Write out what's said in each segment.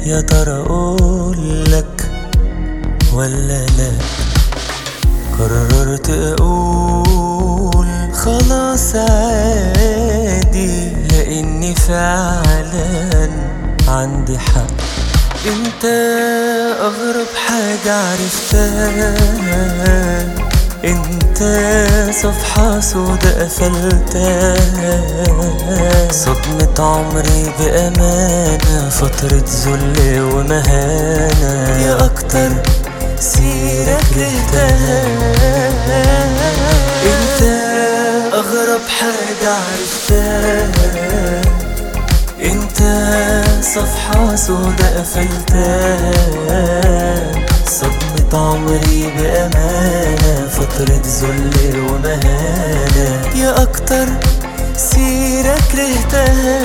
يا ترى اقولك ولا لا؟ قررت اقول خلاص عادي، لاني فعلا عندي حق. انت اغرب حاجة عرفتها، انت صفحة سودا قفلتها. صدمة عمري بأمانة، فترة ذل ومهانة، يا أكتر سيرة كرهتها. انت اغرب حاجة عرفتها، انت صفحة سودا قفلتها. صدمة عمري بأمانة، فترة ذل ومهانة، يا أكتر سيرة كرهتها.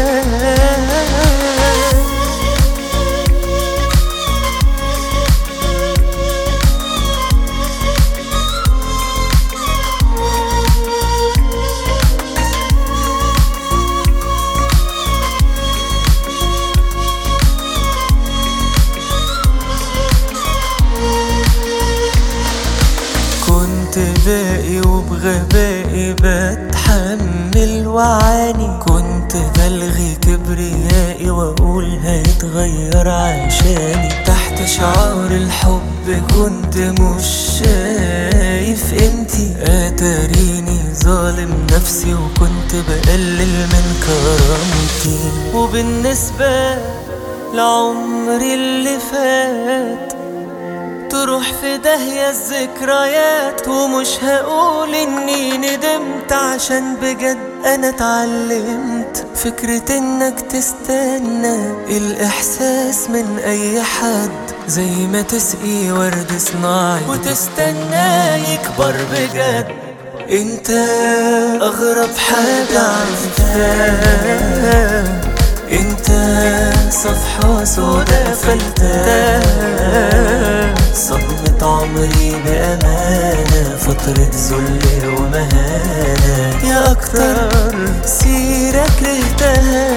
كنت باقي وبغبائي بتحمل وعاني، كنت بلغي كبريائي واقول هيتغير عشاني. تحت شعار الحب كنت مش شايف قيمتي، اتاريني ظالم نفسي وكنت بقلل من كرامتي. وبالنسبة لعمري اللي فات تروح في داهية الذكريات، ومش هقول اني ندمت، عشان بجد انا اتعلمت فكرة انك تستنى الاحساس من اي حد، زي ما تسقي ورد صناعي وتستنى يكبر بجد. انت اغرب حاجة عرفتها، انت صفحة سودا قفلتها. صدمة عمري بأمانة، فترة ذل ومهانة، يا أكتر سيرة كرهتها.